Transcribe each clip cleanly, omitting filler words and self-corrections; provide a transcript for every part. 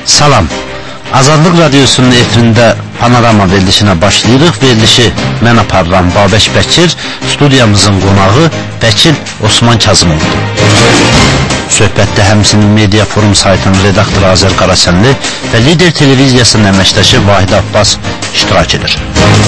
Salam. Azadlıq Radiosunun efirində Panorama verilişinə başlayırıq. Verilişi mən aparıram Babək Bəkir, studiyamızın qonağı Vəkil Osman Kazımovdur. Söhbətdə həmçinin Media Forum saytının redaktoru Azər Qarasənli və Lider Televiziyasının əməkdaşı Vahid Abbas iştirak edir.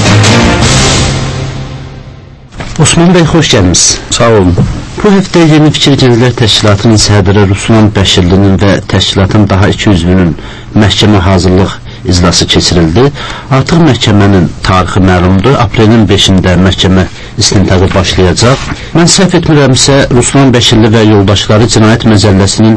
Osman bəy, xoş gəlmişsiniz. Sağ olun. Bu həftə Yeni Fikir Gənclər Təşkilatının sədri Ruslan Bəşirlinin və təşkilatın daha 2 üzvünün məhkəmə hazırlıq iclası keçirildi. Artıq məhkəmənin tarixi məlumdur. Aprelin 5-də məhkəmə istintaqı başlayacaq. Mən səhv etmirəmsə, Ruslan Bəşirli və yoldaşları Cinayət Məcəlləsinin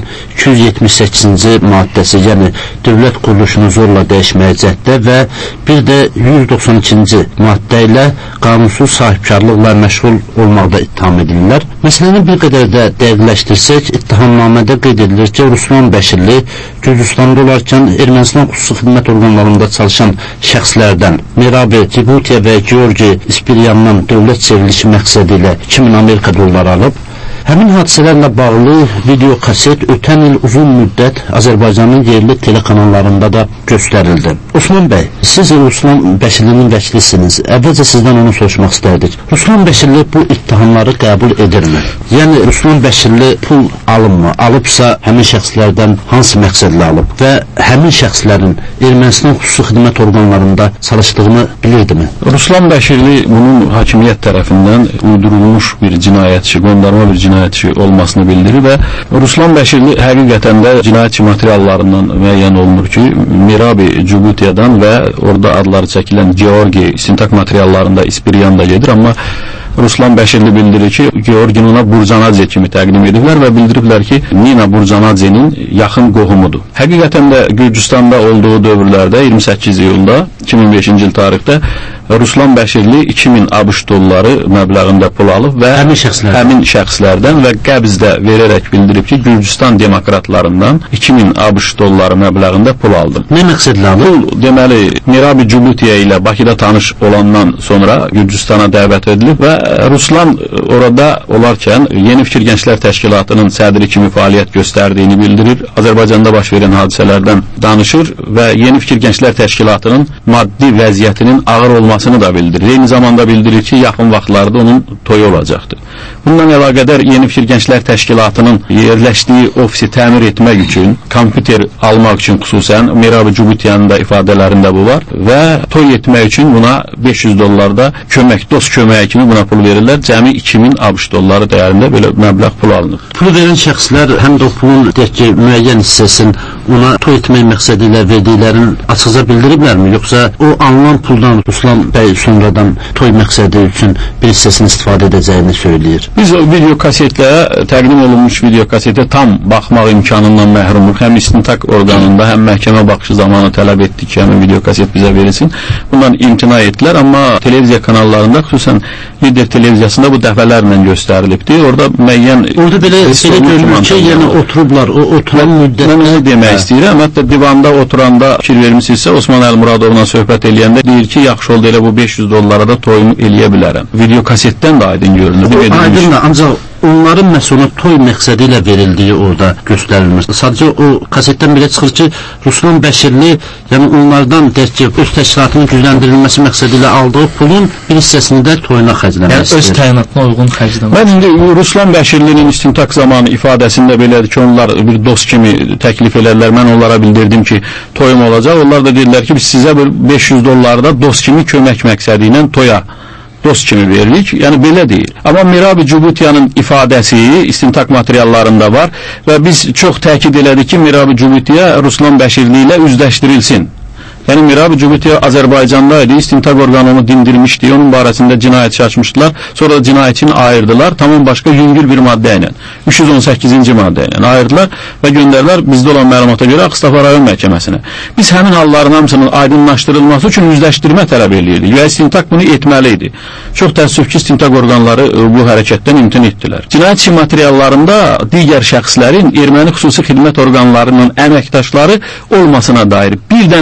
278-ci maddəsi, yəni dövlət quruluşunu zorla dəyişməyə cəhdə və bir də 192-ci maddə ilə qanunsuz sahibkarlıqla məşğul olmaqda ittiham edirlər. Məsələni bir qədər də dəqiqləşdirsək, ittihamnamədə qeyd edilir ki, Ruslan Bəşirli Gürcüstanda olarkən Ermənistan xüsusi xidmət orqanlarında çalışan şəxslərdən Mirabi Cibutiya və Georgi İspiryandan dövlət çevrilişi məqsədi ilə 2000 Amerika dolları alıb. Həmin hadisələrlə bağlı video kaset ötən il uzun müddət Azərbaycanın yerli telekanallarında da göstərildi. Osman bəy, siz Ruslan Bəşirlinin vəkilisiniz. Əvvəlcə sizdən onu soruşmaq istərdik. Ruslan Bəşirli bu ittihamları qəbul edirmi? Yəni Ruslan Bəşirli pul alınmı? Alıbsa həmin şəxslərdən hansı məqsədlə alıb və həmin şəxslərin Ermənistan xüsusi xidmət orqanlarında çalışdığını bilirdimi? Ruslan Bəşirli bunun hakimiyyət tərəfindən uydurulmuş bir cinayətçi, qondarma bir cinayətçi olmasını bildirir və Ruslan Bəşirli həqiqətən də cinayətçi materiallarından müəyyən olunur ki, Mirabi Cibutiyadan və orada adları çəkilən Georgi istintaq materiallarında İspiryan da gedir, amma Ruslan Bəşirli bildirir ki, Georgin ona Burcanadze kimi təqdim ediblər və bildiriblər ki, Nina Burcanadze'nin yaxın qohumudur. Həqiqətən də Gürcüstanda olduğu dövrlərdə 28 iyulda 2005-ci il tarixdə Ruslan Bəşirli 2000 ABŞ dolları məbləğində pul alıb və həmin şəxslərdən və qəbzdə verərək bildirib ki, Gürcüstan demokratlarından 2000 ABŞ dolları məbləğində pul aldı. Nə məqsədlə alıb? Pul, deməli, Mirabi Cibutiya ilə Bakıda tanış olandan sonra Gürcüstana dəvət edilib və Ruslan orada olarkən Yeni Fikir Gənclər Təşkilatının sədri kimi fəaliyyət göstərdiyini bildirir. Azərbaycanda baş verən hadisələrdən danışır və Yeni Fikir Gənclər Təşkilatının maddi vəziyyətinin ağır olmasını da bildirir. Eyni zamanda bildirir ki, yaxın vaxtlarda onun toyu olacaqdır. Bundan əlaqədar Yeni Fikir Gənclər Təşkilatının yerləşdiyi ofisi təmir etmək üçün, kompüter almaq üçün xüsusən Mirabi Cibutiyanın da ifadələrində bu var və toy etmək üçün buna 500 dollarda kömək, dost köməyi kimi buna pul verirlər. Cəmi 2000 ABŞ dolları dəyərində belə məbləğ pul alınır. Pulu verən şəxslər həm də o pulun müəyyən hissəsini ona toy etmək məqsədi ilə verdiklərini açıqca bildiriblərmi? Yoxsa o alınan puldan Ruslan bəy sonradan toy məqsədi üçün bir hissəsini istifadə edəcəyini söyləyir? Biz o video kasetlə, təqdim olunmuş video kasetə tam baxmaq imkanından məhrumuq. Həm istintaq orqanında, həm məhkəmə baxışı zamanı tələb etdik ki, həmin video kaset bizə verilsin. Bundan imtina etdilər, amma televiziya kanallarında, xüsusən Lider Televiziyasında bu dəfələrlə göstərilibdir. Orada müəyyən... Orada belə görülür ki, yəni oturublar, o oturan müddətdə... Mən onu demək istəyirəm, hətta divanda oturanda fikir vermişsinizsə, Osman Əlmuradovla söhbət eləyəndə deyir ki, yaxşı oldu elə bu 500 dollara da toyumu eləyə bilərəm. Video kasetdən də aydın görünür. Aydın da, ancaq onların məsələ toy məqsədi ilə verildiyi orada göstərilmir. Sadəcə o kasetdən belə çıxır ki, Ruslan Bəşirli, yəni onlardan deyək ki, öz təşkilatının gücləndirilməsi məqsədi ilə aldığı pulun bir hissəsini də toyuna xərcləmək istəyir. Yəni öz təyinatına uyğun xərcləmək. Mən indi Ruslan Bəşirlinin istintaq zamanı ifadəsində belədir ki, onlar bir dost kimi təklif elərlər. Mən onlara bildirdim ki, toyum olacaq. Onlar da dedilər ki, biz sizə 500 dollarda dost kimi kömək məqsədi ilə toya dost kimi veririk, yəni belə deyil. Amma Mirabi Cibutiyanın ifadəsi istintaq materiallarında var və biz çox təkid elədik ki, Mirabi Cibutiya Ruslan Bəşirli ilə üzləşdirilsin. Yəni Mirabi Cibutiya Azərbaycanda idi, istintaq orqanı onu dindirmişdi, onun barəsində cinayətçi açmışdılar, sonra da cinayətçini ayırdılar, tamam başqa yüngül bir maddə ilə, 318-ci maddə ilə ayırdılar və göndərdilər bizdə olan məlumata görə Ağstafa rayon məhkəməsinə. Biz həmin halların hamısının aydınlaşdırılması üçün üzləşdirmə tələb eləyirdik və istintaq bunu etməli idi. Çox təəssüf ki, istintaq orqanları bu hərəkətdən imtina etdilər. Cinayətçi materiallarında digər şəxslərin erməni xüsusi xidmət orqanlarının əməkdaşları olmasına dair bir dənə də istintaq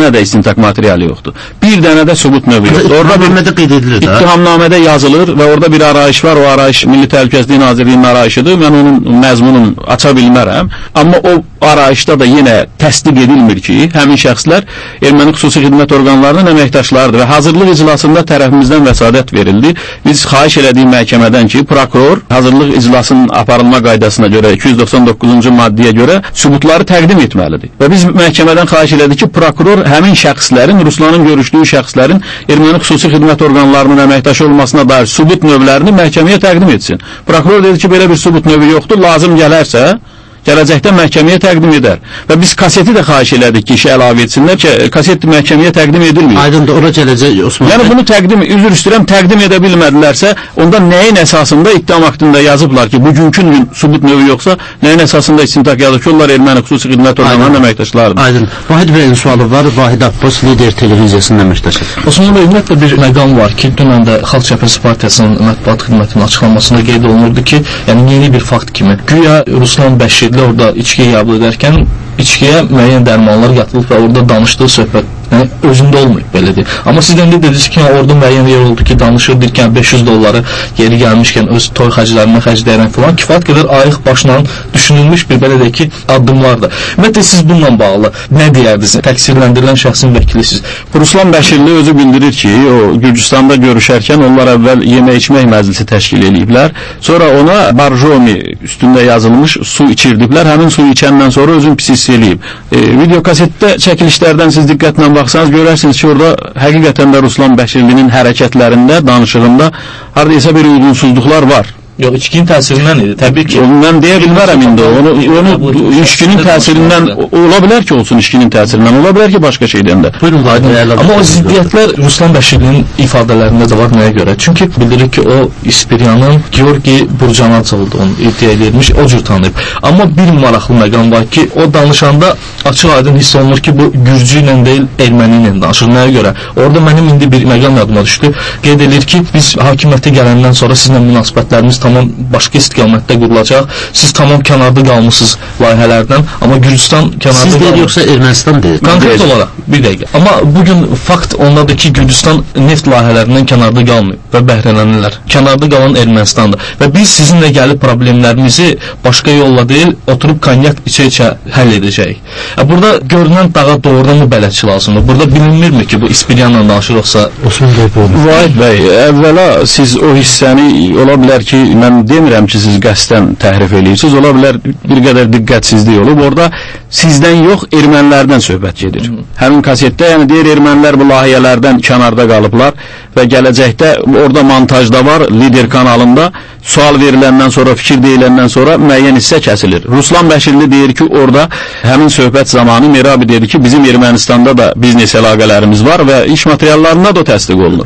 istintaq materialı yoxdur. Bir dənə də sübut növü yoxdur. İttihamnamədə qeyd edilir də. İttihamnamədə yazılır və orada bir arayış var. O arayış Milli Təhlükəsizlik Nazirliyinin arayışıdır. Mən onun məzmununu aça bilmərəm. Amma o arayışda da yenə təsdiq edilmir ki, həmin şəxslər erməni xüsusi xidmət orqanlarının əməkdaşlarıdır və hazırlıq iclasında tərəfimizdən vəsadət verildi. Biz xahiş elədik məhkəmədən ki, prokuror hazırlıq iclasının aparılma qaydasına görə 299-cu maddəyə görə sübutları təqdim etməlidir. Və biz məhkəmədən xahiş elədik ki, prokuror həmin şəxslərin, Ruslanın görüşdüyü şəxslərin erməni xüsusi xidmət orqanlarının əməkdaşı olmasına dair sübut növlərini məhkəməyə təqdim etsin. Prokuror dedi ki, belə bir sübut növü yoxdur, lazım gələrsə gələcəkdə məhkəməyə təqdim edər. Və biz kaseti də xahiş elədik ki, işə əlavə etsinlər ki, kaset məhkəməyə təqdim edilmir. Aydındır, ora gələcək Osman. Yəni bunu üzr istəyirəm, təqdim edə bilmədilərsə, onda nəyin əsasında ittiham aktında yazıblar ki, bugünkü sübut növü yoxsa, nəyin əsasında istintaq yazıb ki, onlar erməni xüsusi xidmət orqanlarının əməkdaşlarıdır. Aydın. Vahid bəyin sualı var, Vahid Abbas, Lider televiziyasının əməkdaşı. Osman bəy, ümumiyyətlə bir məqam var ki, dünən də Xalq Cəbhəsi Partiyasının mətbuat xidmətinin açıqlamasında qeyd olunurdu ki, yəni yeni bir fakt kimi, güya Ruslan Bəşirli orada içkiyə qəbul edərkən içkiyə müəyyən dərmanlar qatılıb və orada danışdığı söhbət özündə olmayıb, belədir. Amma siz indi dediniz ki, orada müəyyən yer oldu ki, danışırdıkən $500 yeri gəlmişkən öz toy xərclərinə xərcləyərək falan kifayət qədər ayıq başla düşünülmüş bir belə deyək ki, addımlardır. Ümumiyyətlə siz bununla bağlı nə deyərdiniz? Təqsirləndirilən şəxsin vəkilisiz. Ruslan Bəşirli özü bildirir ki, o Gürcüstanda görüşərkən onlar əvvəl yemək-içmək məclisi təşkil ediblər. Sonra ona Barjomi üstündə yazılmış su içirdiblər. Həmin suyu içəndən sonra özün pis hiss eləyib. Video kasetdə çəkilişlərdən siz diqqətlə baxsanız görərsiniz ki, orada həqiqətən də Ruslan Bəşirlinin hərəkətlərində, danışığında haradaysa bir uyğunsuzluqlar var. Yox, içkinin təsirindən idi, təbii ki. Mən deyə bilmərəm indi, onu içkinin təsirindən, ola bilər ki, olsun içkinin təsirindən, ola bilər ki, başqa şeydən də. Buyurun, amma o ziddiyyətlər Ruslan Bəşirlinin ifadelərində də var, nəyə görə? Çünki bildirir ki, o İspiryanın Georgi Burcanac olduğunu iddia edilmiş, o cür tanıyıb. Amma bir maraqlı məqam var ki, o danışanda açıq aydın hiss olunur ki, bu Gürcü ilə deyil, erməni ilə danışır. Nəyə görə? Orada mənim indi bir məqam yadıma düşdü. Qeyd edilir ki, biz hakimiyyətə gələndən sonra sizlə münasibətlərimiz tamam başqa istiqamətdə qurulacaq. Siz tamam kənarda qalmışsınız layihələrdən, amma Gürcüstan kənarda qalır. Siz deyil, yoxsa Ermənistan deyil? Konkret olaraq, bir dəqiqə. Amma bugün fakt ondadır ki, Gürcüstan neft layihələrindən kənarda qalmıyor və bəhrələnirlər. Kənarda qalan Ermənistandır. Və biz sizinlə gəlib problemlərimizi başqa yolla deyil, oturub konyak içə-içə həll edəcəyik. Burada görünən dağa doğrudan mı bələdçi lazımdır? Burada bilinmirmi ki, bu İspiryanla danışır, yoxsa Osman bəy bu olur? Vahid bəy, əvvəla siz o hissəni, ola bilər ki, mən demirəm ki, siz qəsdən təhrif eləyirsiniz, ola bilər bir qədər diqqətsizlik olub, orada sizdən yox, ermənilərdən söhbət gedir. Həmin kasetdə, yəni deyir, ermənilər bu layihələrdən kənarda qalıblar və gələcəkdə orada montajda var, Lider kanalında sual veriləndən sonra, fikir deyiləndən sonra müəyyən hissə kəsilir. Ruslan Bəşirli deyir ki, orada həmin söhbət zamanı Merabi dedi ki, bizim Ermənistanda da biznes əlaqələrimiz var və iş materiallarında da təsdiq olunur.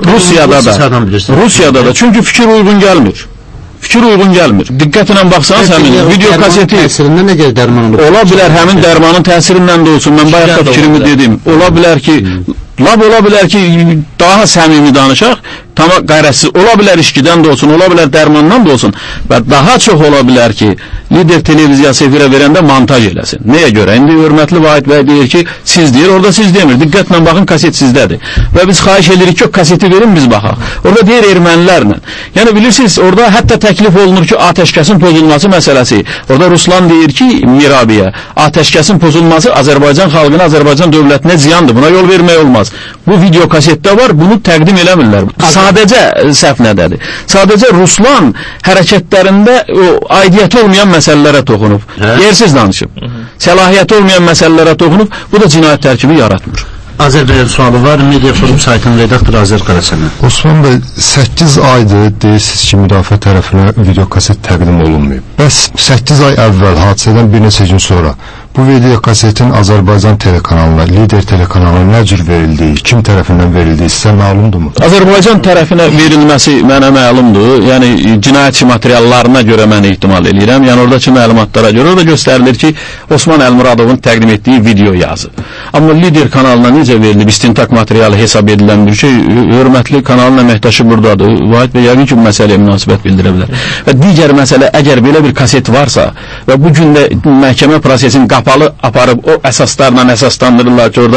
Rusiyada da, çünki fikir uyğun gəlmir. Fikir uyğun gəlmir. Diqqətlə baxsanız həmin video kaseti təsirindən nə gəlir dərman olur? Ola bilər həmin dərmanın təsirindən də olsun. Mən bayaq da fikrimi dedim. Ola bilər ki, ola bilər ki, daha səmimi danışaq, tamam qayrəsiz, ola bilər içkidən də olsun, ola bilər dərmandan da olsun və daha çox ola bilər ki, Lider televiziyası efirə verəndə montaj eləsin. Nəyə görə? İndi hörmətli Vahid bəy deyir ki, siz deyir, orada siz demir. Diqqətlə baxın, kaset sizdədir. Və biz xahiş edirik ki, kaseti verin, biz baxaq. Orada deyir ermənilərlə. Yəni bilirsiniz, orada hətta təklif olunur ki, atəşkəsin pozulması məsələsi. Orada Ruslan deyir ki, Mirabiyə, atəşkəsin pozulması Azərbaycan xalqına, Azərbaycan dövlətinə ziyandır. Buna yol vermək olmaz. Bu video kasetdə var, bunu təqdim eləmirlər. Sadəcə səhv nədədir? Sadəcə Ruslan hərəkətlərində o aidiyyəti olmayan məsələlərə toxunub. Yersiz danışıb. Səlahiyyəti olmayan məsələlərə toxunub. Bu da cinayət tərkibi yaratmır. Azərbaycan sualı var. Media Forum saytının redaktoru Azər Qarasəmən. Osman bəy, 8 aydır deyirsiniz ki, müdafiə tərəfinə video kaset təqdim olunmayıb. Bəs 8 ay əvvəl, hadisədən bir neçə gün sonra bu video kasetin Azərbaycan telekanalına, Lider telekanalına nə cür verildiyi, kim tərəfindən verildiyi sizə məlumdurmu? Azərbaycan tərəfinə verilməsi mənə məlumdur. Yəni cinayətçi materiallarına görə mən ehtimal edirəm. Yəni oradakı məlumatlara görə orada göstərilir ki, Osman Əlmuradovun təqdim etdiyi video yazı. Amma Lider kanalına necə verilib, istintaq materialı hesab edilən bir şey, hörmətli kanalın əməkdaşı buradadır. Vahid bəy yəqin ki, bu məsələyə münasibət bildirə bilər. Və digər məsələ, əgər belə bir kaset varsa və bu gün də məhkəmə prosesinin qapalı aparıb o əsaslarla əsaslandırırlar ki, orada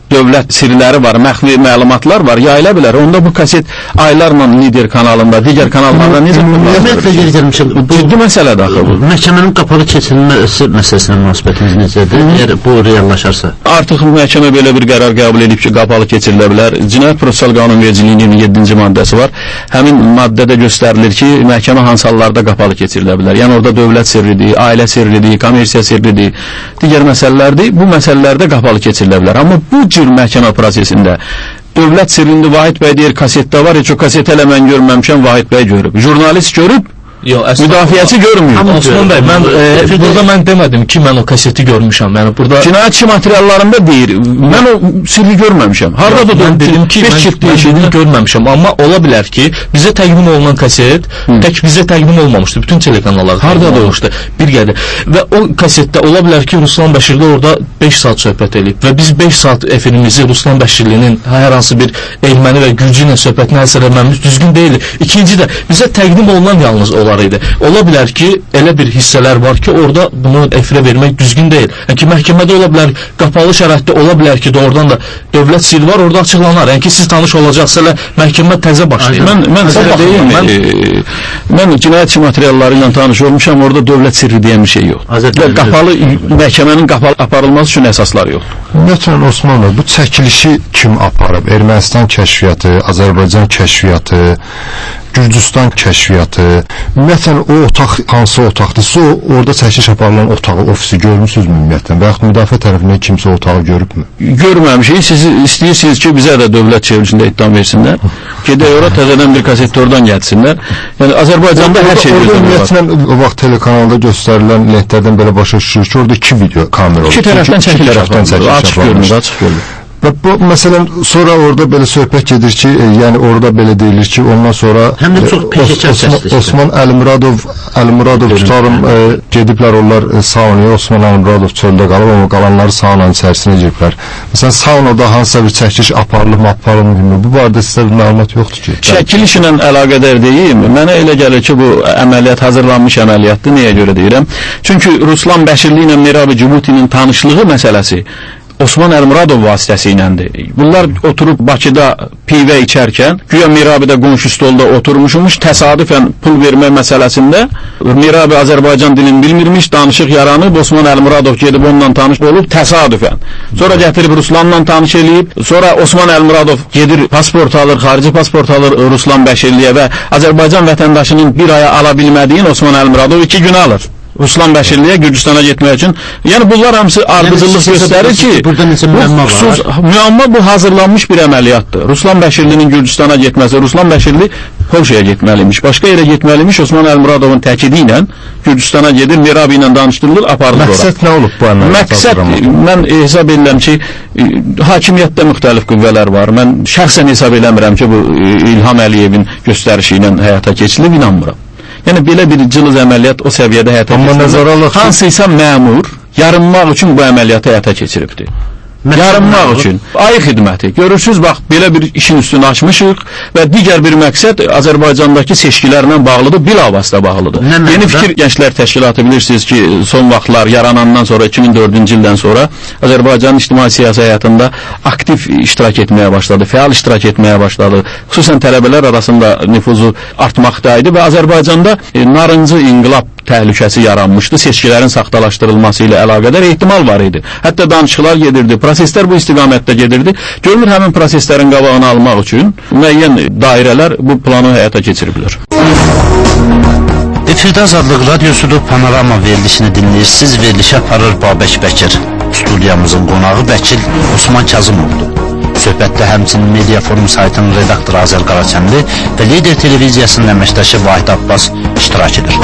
dövlət sirləri var, məxfi məlumatlar var, yayıla bilər. Onda bu kaset aylarla Lider kanalında, digər kanallarda necə Ümumiyyətlə gəlmişəm. Ciddi məsələdir axı bu. Məhkəmənin qapalı keçirilməsi məsələsinə münasibətiniz necədir? Əgər bu reallaşarsa. Artıq məhkəmə belə bir qərar qəbul edib ki, qapalı keçirilə bilər. Cinayət Prosessual Qanunvericiliyinin 27-ci maddəsi var. Həmin maddədə göstərilir ki, məhkəmə hansı hallarda qapalı keçirilə bilər. Yəni orada dövlət sirridir, ailə sirridir, kommersiya sirridir, digər məsələlərdir. Bu məsələlərdə qapalı keçirilə bilər. Amma bu cür məhkəmə prosesində dövlət sirrində Vahid bəy deyir, kasetdə var, heç o kaseti elə mən görməmişəm, Vahid bəy görüb. Jurnalist görüb, müdafiəçi görmüyor. Osman bəy, burada mən demədim ki, mən o kaseti görmüşəm. Yəni burada cinayət işi materiallarında deyir, mən o sirri görməmişəm. Hardadır? Mən dedim ki, mən görməmişəm, amma ola bilər ki, bizə təqdim olunan kaset tək bizə təqdim olmamışdı, bütün telekanallarda hardadır olmuşdu bir qədər. Və o kasetdə ola bilər ki, Ruslan Bəşirli orada 5 saat söhbət edib və biz 5 saat efirimizi Ruslan Bəşirlinin hər hansı bir erməni və gürcü ilə söhbətinə həsr etməmiz düzgün deyil. İkinci də bizə təqdim olunan yalnız idi. Ola bilər ki, elə bir hissələr var ki, orada bunu efirə vermək düzgün deyil. Yəni ki, məhkəmədə ola bilər, qapalı şəraitdə ola bilər ki, doğrudan da dövlət sirri var, orada açıqlanar. Yəni ki, siz tanış olacaqsa, məhkəmə təzə başlayır. Mən sizə deyim, mən cinayət işi materialları ilə tanış olmuşam, orada dövlət sirri deyən bir şey yox. Qapalı, məhkəmənin qapalı aparılması üçün əsaslar yoxdur. Ümumiyyətlə, Osmanov, bu çəkilişi kim aparıb? Ermənistan kəşfiyyatı, Azərbaycan kəşfiyyatı, Gürcüstan kəşfiyyatı, ümumiyyətlə o otaq hansı otaqdırsa, orada çəkiliş aparılan otağı, ofisi görmüsünüzmü ümumiyyətlə? Və yaxud müdafiə tərəfindən kimsə o otağı görübmü? Görməmişik. Siz istəyirsiniz ki, bizə də dövlət çevrilişində ittiham versinlər. Gedək ora təzədən bir kaset oradan gəlsinlər. Yəni Azərbaycanda hər şey orada ümumiyyətlə o vaxt telekanalda göstərilən lentlərdən belə başa düşürük ki, orada 2 video kamera olur. İki tərəfdən çəkilir. Açıq görünür. Və bu, məsələn, sonra orada belə söhbət gedir ki, yəni orada belə deyilir ki, ondan sonra Osman Əlimuradov tutarım, gediblər onlar saunaya, Osman Əlimuradov çöldə qalıb, amma qalanları saunanın içərisinə giriblər. Məsələn, saunada hansısa bir çəkiliş aparılmı, bu barədə sizə bir məlumat yoxdur ki? Çəkiliş ilə əlaqədar deyim, mənə elə gəlir ki, bu əməliyyat hazırlanmış əməliyyatdır, niyə görə deyirəm? Çünki Ruslan Bəşirli ilə Mirabi Cibutinin tanışlığı məsələsi Osman Əlimuradov vasitəsiyləndir. Bunlar oturub Bakıda pivə içərkən, güya Mirabidə qonşu stolda oturmuşmuş, təsadüfən pul vermə məsələsində Mirabi Azərbaycan dilini bilmirmiş, danışıq yaranıb, Osman Əlimuradov gedib onunla tanış olub, təsadüfən. Sonra gətirib Ruslanla tanış eləyib, sonra Osman Əlimuradov gedir, pasport alır, xarici pasport alır Ruslan Bəşirliyə və Azərbaycan vətəndaşının bir aya ala bilmədiyin Osman Əlimuradov 2 gün alır. Ruslan Bəşirliyə Gürcüstana getmək üçün. Yəni bunlar hamısı ardıcıllıq göstərir ki, müəmma bu hazırlanmış bir əməliyyatdır. Ruslan Bəşirlinin Gürcüstana getməsi, Ruslan Bəşirli Polşaya getməlimiş, başqa yerə getməlimiş, Osman Əlimuradovun təkidi ilə Gürcüstana gedir, Mirabi ilə danışdırılır, aparılır ora. Məqsəd nə olub bu əməliyyat? Məqsəd, mən hesab edirəm ki, hakimiyyətdə müxtəlif qüvvələr var. Mən şəxsən hesab eləmirəm ki, bu İlham Əliyevin göstərişi ilə həyata keçilib, inanmıram. Yəni belə bir cılız əməliyyat o səviyyədə həyata keçirilib. Hansıysa məmur yarınmaq üçün bu əməliyyatı həyata keçiribdir. Yarınmaq üçün. Ayı xidməti. Görürsünüz, bax, belə bir işin üstünü açmışıq və digər bir məqsəd Azərbaycandakı seçkilərlə bağlıdır, bilavasitə bağlıdır. Yeni Fikir Gənclər Təşkilatı bilirsiniz ki, son vaxtlar yaranandan sonra, 2004-cü ildən sonra Azərbaycanın ictimai siyasi həyatında aktiv iştirak etməyə başladı, fəal iştirak etməyə başladı. Xüsusən tələbələr arasında nüfuzu artmaqdaydı və Azərbaycanda narıncı inqilab təhlükəsi yaranmışdı. Seçkilərin saxtalaşdırılması ilə əlaqədar ehtimal var idi. Hətta danışıqlar gedirdi, proseslər bu istiqamətdə gedirdi. Görünür, həmin proseslərin qabağını almaq üçün müəyyən dairələr bu planı həyata keçiriblər. Efirdə Azadlıq Radiosudur, Panorama verilişini dinləyirsiniz. Verilişi aparır Babək Bəkir. Studiyamızın qonağı vəkil Osman Kazımovdur. Söhbətdə həmçinin Media Forum saytının redaktoru Azər Qaraçəmli və Lider televiziyasının əməkdaşı Vahid Abbas iştirak edir.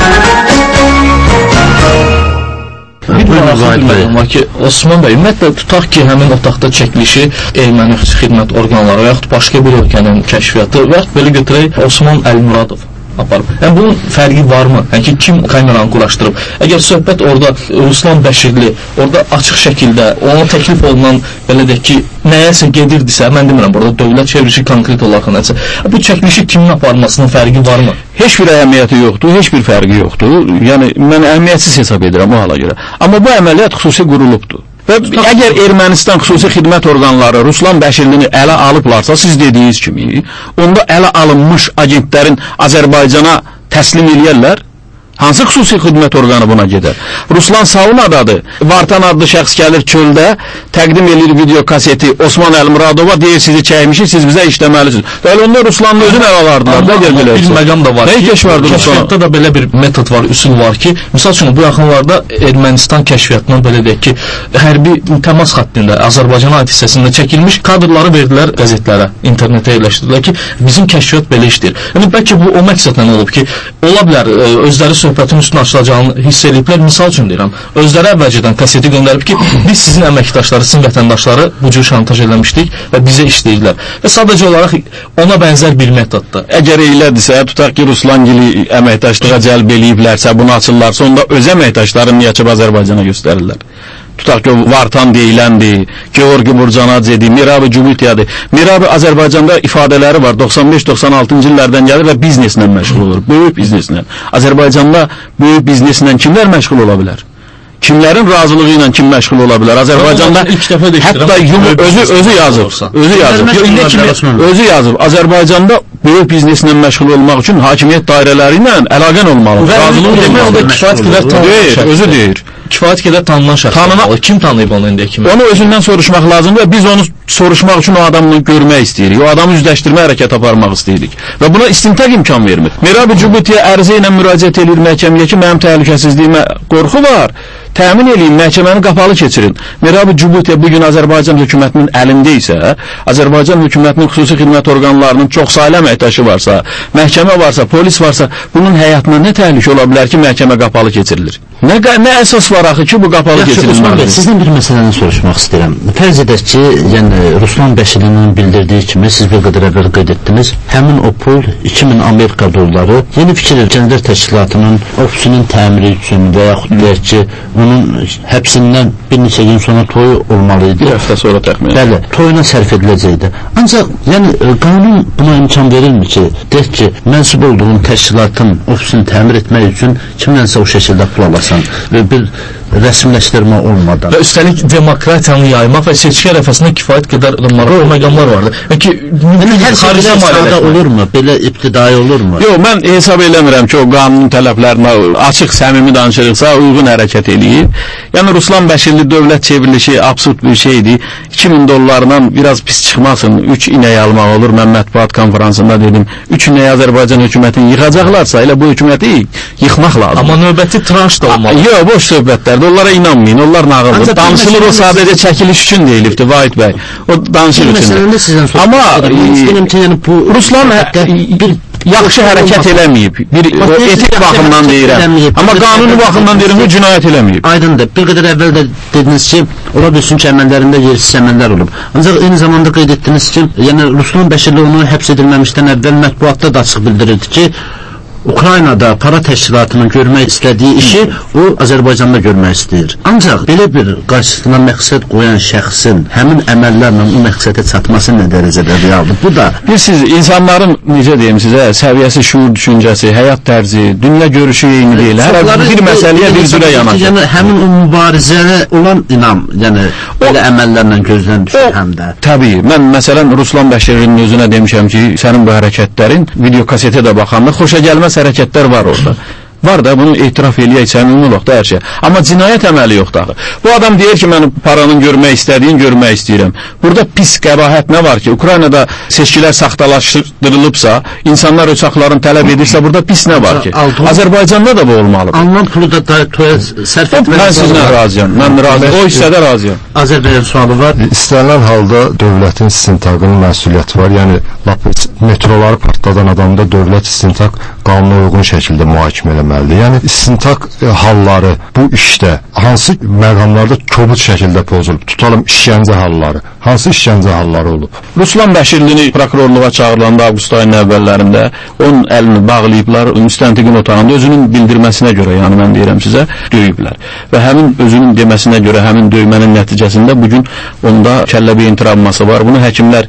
Var ki, Osman bəy, ümumiyyətlə tutaq ki, həmin otaqda çəkilişi erməni xidmət orqanları və yaxud başqa bir ölkənin kəşfiyyatı və yaxud belə götürək Osman Əlimuradov aparıb. Yəni bunun fərqi varmı? Yəni ki, kim kameranı quraşdırıb? Əgər söhbət orada Ruslan Bəşirli, orada açıq şəkildə ona təklif olunan, belə deyək ki, nəyəsə gedirdisə, mən demirəm, burada dövlət çevrilişi konkret olaraq nəsə. Bu çəkilişi kimin aparmasının fərqi varmı? Heç bir əhəmiyyəti yoxdur, heç bir fərqi yoxdur. Yəni, mən əhəmiyyətsiz hesab edirəm o hala görə. Amma bu əməliyyat xüsusi qurulubdur. Və əgər Ermənistan xüsusi xidmət orqanları Ruslan Bəşirlini ələ alıblarsa, siz dediyiniz kimi, onda ələ alınmış agentlərin Azərbaycana təslim eləyərlər. Hansı xüsusi xidmət orqanı buna gedər? Ruslan Saunadadır. Vartan adlı şəxs gəlir çöldə, təqdim edir video kaseti Osman Elmuradova, deyir sizi çəkmişik, siz bizə işləməlisiniz. Bəli, onda Ruslanın özünü əl alardılar. Bir məqam da var ki, kəşfiyyatda da belə bir metod var, üsul var ki, misal üçün bu yaxınlarda Ermənistan kəşfiyyatından belə deyək ki, hərbi təmas xəttində Azərbaycan ait hissəsində çəkilmiş kadrları verdilər qəzetlərə, internetə yerləşdirdilər ki, bizim kəşfiyyat belə işləyir. Yəni, bəlkə bu o məqsədlə olub ki, ola bilər, özləri söhbətin üstünə açılacağını hiss ediblər. Misal üçün deyirəm, özləri əvvəlcədən kaseti göndərib ki, biz sizin əməkdaşları, sizin vətəndaşları bu cür şantaj eləmişdik və bizə işləyirlər. Və sadəcə olaraq ona bənzər bir metoddur. Əgər elədirsə, tutaq ki, Ruslangili əməkdaşlığa cəlb eləyiblərsə, bunu açırlarsa, onda öz əməkdaşlarını niyə açıb Azərbaycana göstərirlər? Tutaq ki, Vartan deyiləndir, Georgi Burcanadzedir, Mirabi Cubityadır. Mirabi Azərbaycanda ifadələri var, 95-96-cı illərdən gəlir və bizneslə məşğul olur, böyük bizneslə. Azərbaycanda böyük bizneslə kimlər məşğul ola bilər? Kimlərin razılığı ilə kim məşğul ola bilər? Azərbaycanda hətta özü yazıb. Azərbaycanda böyük bizneslə məşğul olmaq üçün hakimiyyət dairələri ilə əlaqən olmalıdır. Özü deyir. Kifayət qədər tanınan şəxs. Kim tanıyıb onu indiyə kimi? Onu özündən soruşmaq lazımdır və biz onu soruşmaq üçün o adamı görmək istəyirik. O adamı üzləşdirmə hərəkət aparmaq istəyirik. Və buna istintaq imkan vermir. Mirabi Cubitiyə ərizə ilə müraciət edir məhkəməyə ki, mənim təhlükəsizliyimə qorxu var. Təmin eləyin, məhkəməni qapalı keçirin. Mirabi Cubitiyə bugün Azərbaycan hökumətinin əlində isə, Azərbaycan hökumətinin xüsusi xidmət orqanlarının çoxsaylı əməkdaşı varsa, məhkəmə varsa, polis varsa, bunun həyatına nə təhlükə ola bilər ki, məhkəmə qapalı keçirilir? Nə əsas var axı ki, bu qapalı keçirilməlidir? Sizdən bir məsələni soruşmaq istəyirəm. Fərz edək ki, yəni Ruslan Bəşirlinin bildirdiyi kimi, siz bir qədər əvvəl qeyd etdiniz, həmin o pul 2000 Amerika dolları Yeni Fikir Gənclər Təşkilatının ofisinin təmiri üçün və yaxud deyək ki, onun həbsindən bir neçə gün sonra toyu olmalı idi. Bir həftə sonra təxminən. Bəli, toyuna sərf ediləcəkdi. Ancaq, yəni, qanun buna imkan verilmir ki, deyək ki, mənsub olduğun təşkilatın ofisini təmir etmək üçün kimdənsə o şəkildə pul alasan və bir rəsmiləşdirmə olmadan. Və üstəlik demokratiyanı yaymaq və seçki ərəfəsində kifayət qədər maraqlı məqamlar vardır. Hər xaricə maliyyədə olurmu? Belə ibtidai olurmu? Yox, mən hesab eləmirəm ki, o qanun tələblərinə açıq, səmimi danışırıqsa, uyğun hərəkət eləyir. Yəni, Ruslan Bəşirli dövlət çevrilişi absurd bir şeydir. 2000 dollarla biraz pis çıxmasın, 3 inək almaq olur. Mən mətbuat konferansında dedim, 3 inək Azərbaycan hökumətini yıxacaqlarsa, elə bu hökuməti yıxmaq lazım. Amma növbəti tranş da olmalı. Yox, boş söhbətlərdir. Onlara inanmayın, onlar nağıldır. Danışılır, o sadəcə çəkiliş üçün deyilibdir, Vahid bəy. O danışır üçündür. Amma Ruslan yaxşı hərəkət eləməyib. Bir etik baxımdan deyirəm. Amma qanuni baxımdan deyirəm ki, cinayət eləməyib. Aydındır. Bir qədər əvvəl də dediniz ki, ola bilsin ki, əməllərində yersiz əməllər olub. Ancaq eyni zamanda qeyd etdiniz ki, yəni Ruslan Bəşirli onu həbs edilməmişdən əvvəl mətbuatda da açıq bildirirdi ki, Ukraynada para təşkilatının görmək istədiyi işi o Azərbaycanda görmək istəyir. Ancaq belə bir qarşısına məqsəd qoyan şəxsin həmin əməllərlə o məqsədə çatması nə dərəcədə realdır? Bu da siz insanların necə deyim sizə, səviyyəsi, şuur düşüncəsi, həyat tərzi, dünya görüşü eyni deyil. Hər bir məsələyə bir cürə yanaşır. Yəni həmin o mübarizəyə olan inam, yəni belə əməllərlə gözdən düşür həm də. Təbii. Mən məsələn Ruslan Bəşirlinin özünə demişəm ki, sənin bu hərəkətlərin video kasetə də baxanda xoşa gəlməz hərəkətlər var orada. Var da, bunu etiraf eləyək, səmimi olaq da hər şey. Amma cinayət əməli yoxdur axı. Bu adam deyir ki, mən paranın görmək istəyirəm. Burada pis qəbahət nə var ki, Ukraynada seçkilər saxtalaşdırılıbsa, insanlar uçaqların tələb edirsə, burada pis nə var ki? Azərbaycanda da bu olmalıdır. Alınan pulu da toya sərf etmək. Mən sizinlə razıyam. Mən razıyam. O hissədə razıyam. Azərbaycan sualı var. İstənilən halda dövlətin istintaqının məsuliyyəti var. Yəni, metroları partladan adamda dövlət istintaq qanuna uyğun şəkildə mühakimə eləməlidir. Yəni, istintaq halları bu işdə hansı məqamlarda kobud şəkildə pozulub? Tutalım, işgəncə halları. Hansı işgəncə halları olub? Ruslan Bəşirlini prokurorluğa çağırılanda avqust ayının əvvəllərində onun əlini bağlayıblar, müstəntiqin otağında özünün bildirməsinə görə, yəni mən deyirəm sizə, döyüblər. Və həmin özünün deməsinə görə, həmin döymənin nəticəsində bugün onda kəllə-beyin travması var. Bunu həkimlər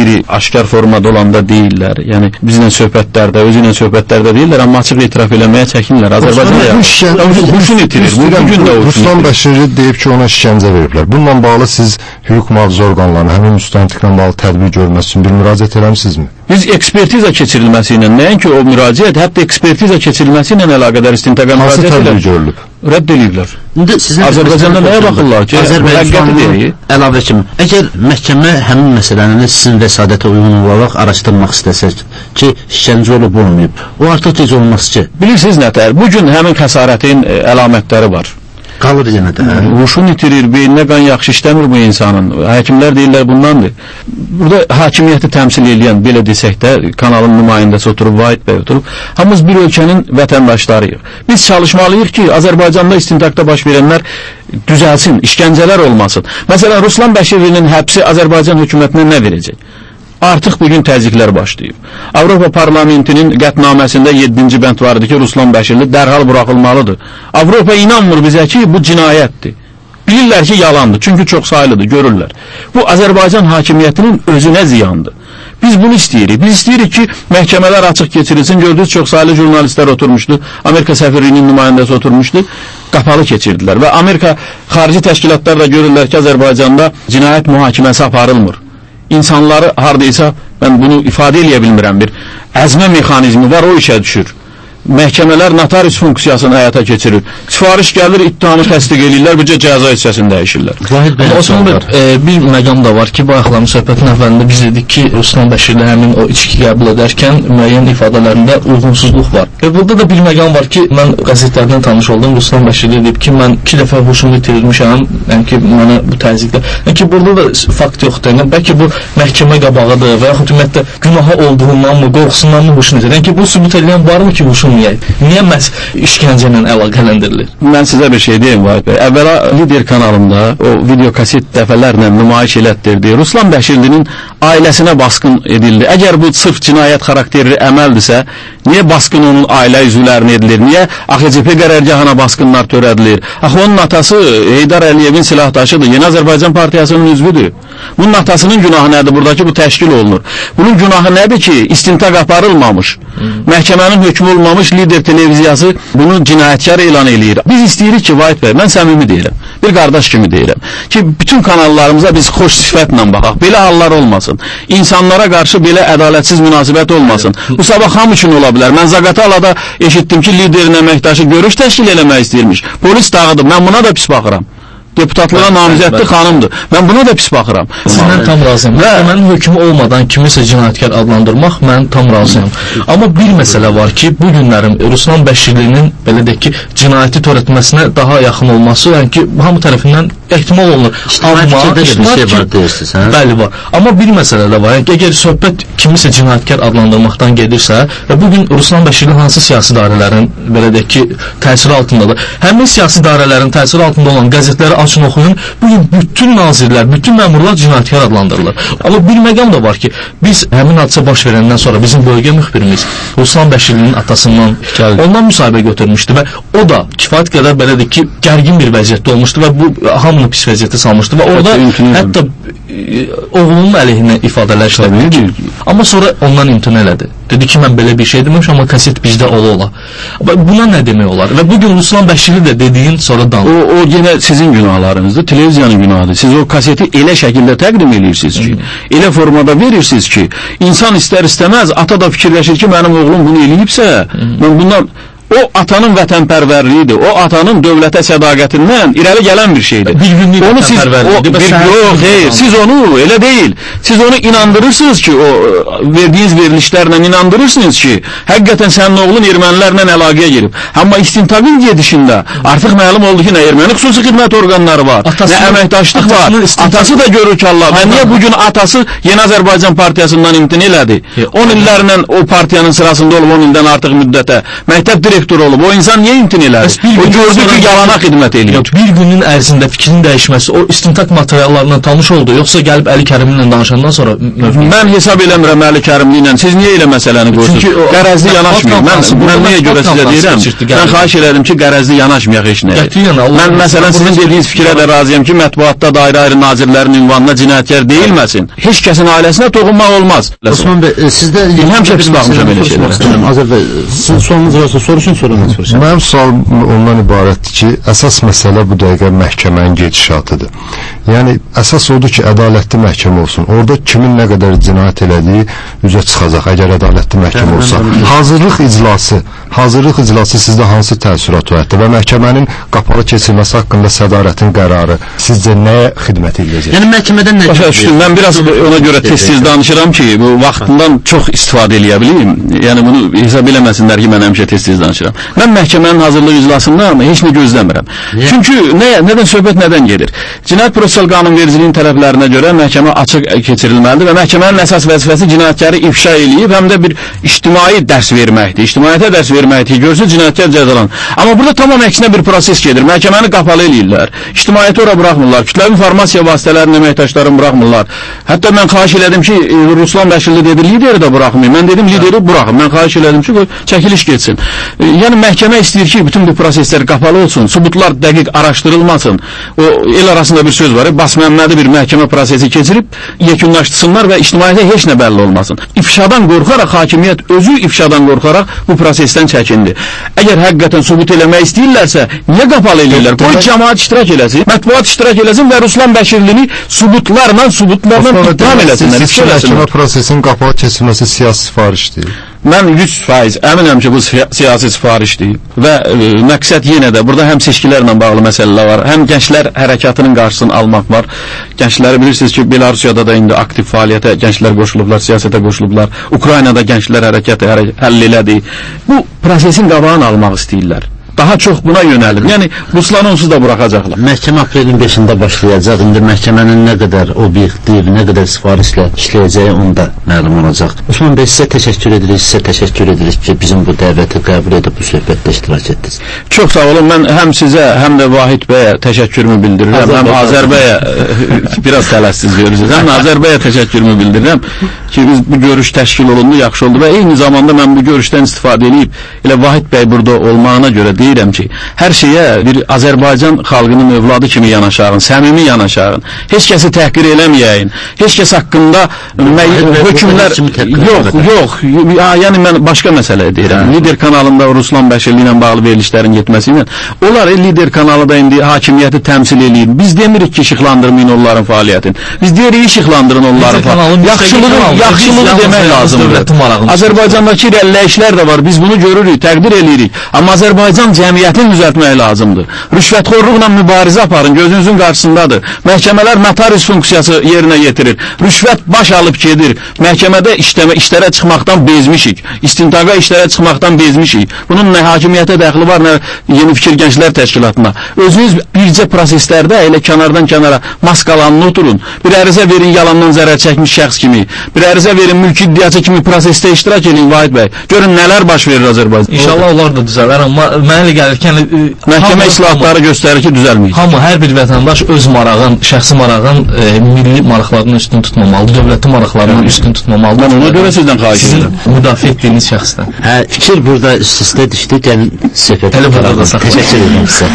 qeyri-aşkar formada olanda deyirlər. Yəni, bizlə söhbətlərdə, özü ilə söhbətlərdə deyirlər, amma açıq etiraf eləməyə çəkinlər. Azərbaycanda huşunu itirir. Bu gün də o Ruslan Bəşiri deyib ki, ona işgəncə veriblər. Bununla bağlı siz hüquq mühafizə orqanlarına, həmin müstəntiqlə bağlı tədbir görməsi üçün bir müraciət eləmisinizmi? Biz ekspertiza keçirilməsi ilə, nəinki o müraciət, hətta ekspertiza keçirilməsi ilə əlaqədar istintaqa müraciət hansı tədbir görülüb? Rədd eləyiblər. Azərbaycanda nəyə baxırlar ki, Azərbaycanın əlavə kimi, əgər məhkəmə həmin məsələni sizin vəsadətə uyğun olaraq araşdırmaq istəsək ki, işgəncə olub olmayıb, o artıq tez olmaz ki. Bilirsiniz nətər, bugün həmin xəsarətin əlamətləri var. Qalır yenə də. Huşunu itirir, beyninə qan yaxşı işləmir bu insanın. Həkimlər deyirlər bundandır. Burada hakimiyyəti təmsil edən, belə desək də, kanalın nümayəndəsi oturub, Vahid bəy oturub, hamımız bir ölkənin vətəndaşlarıyıq. Biz çalışmalıyıq ki, Azərbaycanda istintaqda baş verənlər düzəlsin, işgəncələr olmasın. Məsələn, Ruslan Bəşirlinin həbsi Azərbaycan hökumətinə nə verəcək? Artıq bugün təzyiqlər başlayıb. Avropa Parlamentinin qətnaməsində 7-ci bənd var idi ki, Ruslan Bəşirli dərhal buraxılmalıdır. Avropa inanmır bizə ki, bu cinayətdir. Bilirlər ki, yalandır, çünki çox sayılıdır, görürlər. Bu, Azərbaycan hakimiyyətinin özünə ziyandır. Biz bunu istəyirik. Biz istəyirik ki, məhkəmələr açıq keçirilsin. Gördünüz, çox sayılı jurnalistlər oturmuşdu. Amerika səfirliyinin nümayəndəsi oturmuşdu. Qapalı keçirdilər. Və Amerika xarici təşkilatlar da görürlər ki, Azərbaycanda cinayət mühakiməsi aparılmır. İnsanları hardaysa, mən bunu ifadə eləyə bilmirəm, bir əzmə mexanizmi var, o işə düşür. Məhkəmələr notarius funksiyasını həyata keçirir. Sifariş gəlir, ittihamı təsdiq edirlər, bircə cəza hissəsini dəyişirlər. Bir məqam da var ki, bu axılamış söhbətin əvvəlində biz dedik ki, Ruslan Bəşirli həmin o içki qəbul edərkən müəyyən ifadelərində uyğunsuzluq var. Burada da bir məqam var ki, mən qəzetlərdən tanış oldum, Ruslan Bəşirli deyib ki, mən 2 dəfə huşumu itirilmişəm, yəni ki, mənə bu təzyiqlər. Yəni ki, burada da fakt yoxdur. Yəni, bəlkə bu məhkəmə qabağıdır və yaxud ümumiyyətlə günaha olduğundanmı, qorxusundanmı huşunu itirir. Yəni ki, bu sübut edən varmı ki, huşunu niyə məhz işgəncə ilə əlaqələndirilir? Mən sizə bir şey deyim, Vahid bəy. Əvvəla Lider kanalında o video kaset dəfələrlə nümayiş elətdirdi. Ruslan Bəşirlinin ailəsinə basqın edildi. Əgər bu sırf cinayət xarakterli əməldirsə, niyə basqın onun ailə üzvlərinə edilir? Niyə AXCP qərargahına basqınlar törədilir? Axı onun atası Heydar Əliyevin silahdaşıdır. Yeni Azərbaycan Partiyasının üzvüdür. Bunun atasının günahı nədir? Buradakı bu təşkil olunur. Bunun günahı nədir ki, istintaq aparılmamış, məhkəmənin hökmü olmamış Lider televiziyası bunu cinayətkar elan eləyir. Biz istəyirik ki, Vahid bəy, mən səmimi deyirəm, bir qardaş kimi deyirəm ki, bütün kanallarımıza biz xoş sifətlə baxaq, belə hallar olmasın, insanlara qarşı belə ədalətsiz münasibət olmasın. Bu sabah ham üçün ola bilər. Mən Zaqatalada eşitdim ki, Liderin əməkdaşı görüş təşkil eləmək istəyirmiş. Polis dağıdır, mən buna da pis baxıram. Deputatlığa namizədli xanımdır. Mən buna da pis baxıram. Sizdən tam razıyam. Məhkəmənin hökmü olmadan kimisə cinayətkar adlandırmaq mən tam razıyam. Amma bir məsələ var ki, bu günlərin Ruslan Bəşirlinin belə deyək ki, cinayəti törətməsinə daha yaxın olması, yəni ki, hamı tərəfindən ehtimal olunur. Bəli var. Amma bir məsələ də var. Yəni, əgər söhbət kimisə cinayətkar adlandırmaqdan gedirsə və bu gün Ruslan Bəşirli hansı siyasi idarələrin belə deyək ki, təsiri altındadır. Həmin siyasi idarələrin təsiri altında olan qəzetləri açın oxuyun, bugün bütün nazirlər, bütün məmurlar cinayətkar adlandırılır. Amma bir məqam da var ki, biz həmin hadisə baş verəndən sonra bizim bölgə müxbirimiz Ruslan Bəşirlinin atasından ondan müsahibə götürmüşdü və o da kifayət qədər belədir ki, gərgin bir vəziyyətdə olmuşdu və bu hamını pis vəziyyətə salmışdı və orada hətta oğlunun əleyhinə ifadələr işlədi. Amma sonra ondan imtina elədi. Dedi ki, mən belə bir şey deməmişəm, amma kaset bizdə ola. Buna nə demək olar? Və bugün Ruslan Bəşirli də dediyin sonra danır. O yenə sizin günahlarınızdır, televiziyanın günahıdır. Siz o kaseti elə şəkildə təqdim edirsiniz ki, elə formada verirsiniz ki, insan istər-istəməz, ata da fikirləşir ki, mənim oğlum bunu eləyibsə, mən bundan... O atanın vətənpərvərliyidir. O atanın dövlətə sədaqətindən irəli gələn bir şeydir. Bir günlük vətənpərvərliyidir. Yox, xeyr. Siz onu elə deyil. Siz onu inandırırsınız ki, o verdiğiniz verilişlərlə inandırırsınız ki, həqiqətən sənin oğlun ermənilərlə əlaqəyə girib. Amma istintaqın gedişində artıq məlum oldu ki, nə erməni xüsusi xidmət orqanları var, nə əməkdaşlıq var. Atası da görür ki, Allah. Və niyə bugün atası Yeni Azərbaycan Partiyasından imtina elədi? 10 illərlə o partiyanın sırasında olub 10 ildən artıq müddətə məktəb direktor olub. O insan niyə imtina elədi? O gördü ki, yalana xidmət eləyir. Bir günün ərzində fikrin dəyişməsi, o istintaq materiallarından tanış oldu, yoxsa gəlib Əli Kərimli ilə danışandan sonra mən hesab eləmirəm Əli Kərimli ilə. Siz niyə elə məsələni qoyursunuz? Qərəzli yanaşmayın. Mən niyə görə sizə deyirəm? Mən xahiş elədim ki, qərəzli yanaşmayaq heç nəyə. Mən məsələn sizin dediyiniz fikrə də razıyam ki, mətbuatda dairə-ayrı nazirlərin ünvanına cinayətkar deyilməsin. Heç kəsin ailəsinə toxunmaq olmaz. Osman bəy, sizdə həmişə pis baxmışam elə şeylərə. Azər bəy, sizin sualınız varsa soruşun. Soruşun, sonra mən soruşam. Mənim sualım ondan ibarətdir ki, əsas məsələ bu dəqiqə məhkəmənin gedişatıdır. Yəni, əsas odur ki, ədalətli məhkəmə olsun. Orada kimin nə qədər cinayət elədiyi üzə çıxacaq, əgər ədalətli məhkəmə olsa. Hazırlıq iclası sizdə hansı təəssürat oyatdı və məhkəmənin qapalı keçirməsi haqqında sədarətin qərarı sizcə nəyə xidmət edəcək? Yəni, məhkəmədən nə başa düşdüm. Mən biraz ona görə tez-tez danışıram ki, bu vaxtından çox istifadə eləyə bileyim. Yəni, bunu hesab eləməsinlər ki, mən həmişə tez-tez danışıram. Mən məhkəmənin hazırlıq iclasından heç nə gözləmirəm. Çünki nədən söhbət nədən gedir? Cinayət prosessual qanunvericiliyin tələblərinə görə məhkəmə açıq keçirilməlidir və məhkəmənin əsas vəzifəsi cinayətkarı ifşa eləyib, həm də bir ictimai dərs verməkdir. İctimaiyyətə dərs verməkdir, görsün cinayətkar cəzalan. Amma burada tamam əksinə bir proses gedir. Məhkəməni qapalı eləyirlər. İctimaiyyəti ora buraxmırlar. Kütləvi informasiya vasitələrinin əməkdaşlarını buraxmırlar. Hətta mən xahiş elədim ki, Ruslan Bəşirli dedi, lideri də buraxmayın. Mən dedim, lideri buraxın. Mən xahiş elədim ki, çəkiliş getsin. Yəni məhkəmə istəyir ki, bütün bu proseslər qapalı olsun, sübutlar dəqiq araşdırılmasın. O el arasında bir söz var, Basməmmədi bir məhkəmə prosesi keçirib yekunlaşdırsınlar və ictimaiyyətə heç nə bəlli olmasın. İfşadan qorxaraq hakimiyyət özü ifşadan qorxaraq bu prosesdən çəkindi. Əgər həqiqətən sübut eləmək istəyirlərsə, niyə qapalı eləyirlər? Qoy cəmaət iştirak eləsin, mətbuat iştirak eləsin və Ruslan Bəşirlini sübutlarla ittiham eləsinlər. Məhkəmə prosesinin qapalı keçirməsi siyasi sifarişdir. Mən 100% əminəm ki, bu siyasi sifarişdir və məqsəd yenə də burada həm seçkilərlə bağlı məsələlər var, həm gənclər hərəkatının qarşısını almaq var. Gəncləri bilirsiniz ki, Belarusiyada da indi aktiv fəaliyyətə gənclər qoşulublar, siyasətə qoşulublar. Ukraynada gənclər hərəkatı həll elədi. Bu prosesin qabağını almaq istəyirlər. Daha çox buna yönəlib. Yəni, Ruslanı onsuz da buraxacaqlar. Məhkəmə aprelin 5-də başlayacaq. İndi məhkəmənin nə qədər obyektiv, nə qədər sifarişlə işləyəcəyi onda məlum olacaq. Osman bəy, sizə təşəkkür edirik ki, bizim bu dəvəti qəbul edib bu söhbətdə iştirak etdiniz. Çox sağ olun. Mən həm sizə, həm də Vahid bəyə təşəkkürümü bildirirəm. Həm Azərbəyə biraz tələssiz görürsünüz. Həm Azərbəyə təşəkkürümü bildirirəm ki, biz bu görüş təşkil olundu, yaxşı oldu və eyni zamanda mən bu görüşdən istifadə edib elə Vahid bəy burada olmağına görə deyirəm ki, hər şeyə bir Azərbaycan xalqının övladı kimi yanaşağın, səmimi yanaşağın, heç kəsi təhqir eləməyəyin, heç kəs haqqında hökümlər... Yox, yəni mən başqa məsələ deyirəm. Lider kanalında Ruslan Bəşirli ilə bağlı verilişlərin getməsi ilə, onlar lider kanalı da indi hakimiyyəti təmsil eləyir. Biz demirik ki, işıqlandırmayın onların fəaliyyətini. Biz deyirik, işıqlandırın onların fəaliyyətini. Yaxşılığı demək lazımdır. Azərbaycandakı irəliləyişlər də var, biz bunu görürük, təqdir eləyirik. Amma Azərbaycan cəmiyyətini düzəltmək lazımdır. Rüşvətxorluqla mübarizə aparın, gözünüzün qarşısındadır. Məhkəmələr notarius funksiyası yerinə yetirir. Rüşvət baş alıb gedir. Məhkəmədə işlərə çıxmaqdan bezmişik. İstintaqa işlərə çıxmaqdan bezmişik. Bunun nə hakimiyyətə dəxli var, nə Yeni Fikir Gənclər Təşkilatına. Özünüz bircə proseslərdə elə kənardan kənara maskalanın oturun. Bir ərizə verin yalandan zərər çəkmiş şəxs kimi. Bir ərizə verin mülki iddiaçı kimi prosesdə iştirak edin Vahid bəy. Görün nələr baş verir Azərbaycan. İnşallah onlar da düzələr, amma mənə elə gəlir ki, məhkəmə islahatları göstərir ki, düzəlməyir. Hamı, hər bir vətəndaş öz marağın, şəxsi marağın milli maraqlarının üstün tutmamalıdır, dövləti maraqlarının üstün tutmamalıdır. Mən ona görə sizdən xahiş edirəm. Müdafiə etdiyiniz şəxsdən. Fikir burada üst-üstə düşdü, gəlin söhbət edelim. Təşəkkür edirəm sizə.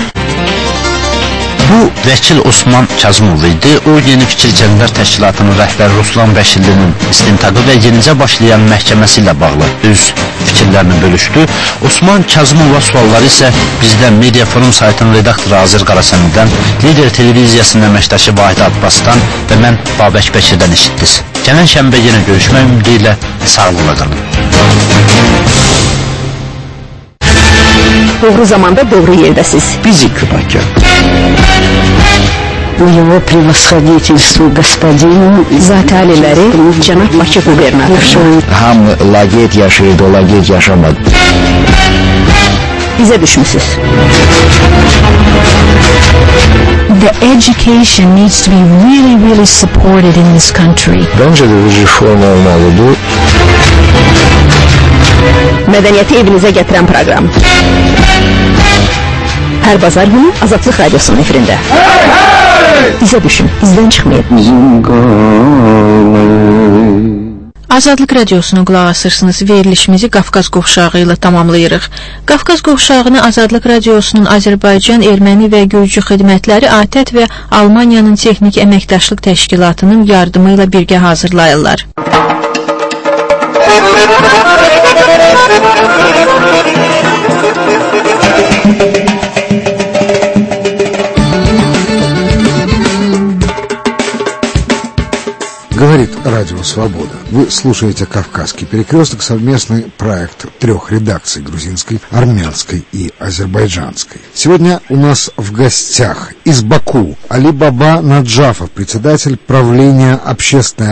Bu vəkil Osman Kazımov idi. O Yeni Fikir Gənclər Təşkilatının rəhbəri Ruslan Bəşirlinin istintaqı və yenicə başlayan məhkəməsi ilə bağlı öz fikirlərini bölüşdü. Osman Kazımova sualları isə bizdən Media Forum saytının redaktoru Azər Qarasəmidən, Lider televiziyasının əməkdaşı Vahid Abbasdan və mən Babək Bəkirdən eşitdiniz. Gələn şənbə yenə görüşmək ümidi ilə sağlıqla qalın. Doğru zamanda doğru yerdəsiz. Bizi günahkar. Bu его превосходительству господину Zat aliləri Cənab Bakı qubernatoru. Hamı laqeyd yaşayırdı, o laqeyd yaşamadı. Bizə düşmüsünüz. The education needs to be really supported in this country. Bence de bir reform olmalıdır. Mədəniyyəti evinizə gətirən proqram. Hər bazar günü Azadlıq Radiosunun efirində. Bizə düşün, izdən çıxmayın. Azadlıq Radiosuna qulaq asırsınız. Verilişimizi Qafqaz qovşağı ilə tamamlayırıq. Qafqaz qovşağını Azadlıq Radiosunun Azərbaycan, Erməni və Gürcü xidmətləri ATƏT və Almaniyanın Texnik Əməkdaşlıq Təşkilatının yardımı ilə birgə hazırlayırlar. Говорит Радио Свобода. Вы слушаете «Кавказский перекресток», совместный проект 3 редакций: грузинской, армянской и азербайджанской. Сегодня у нас в гостях из Баку Али Баба Наджафов, председатель правления общественной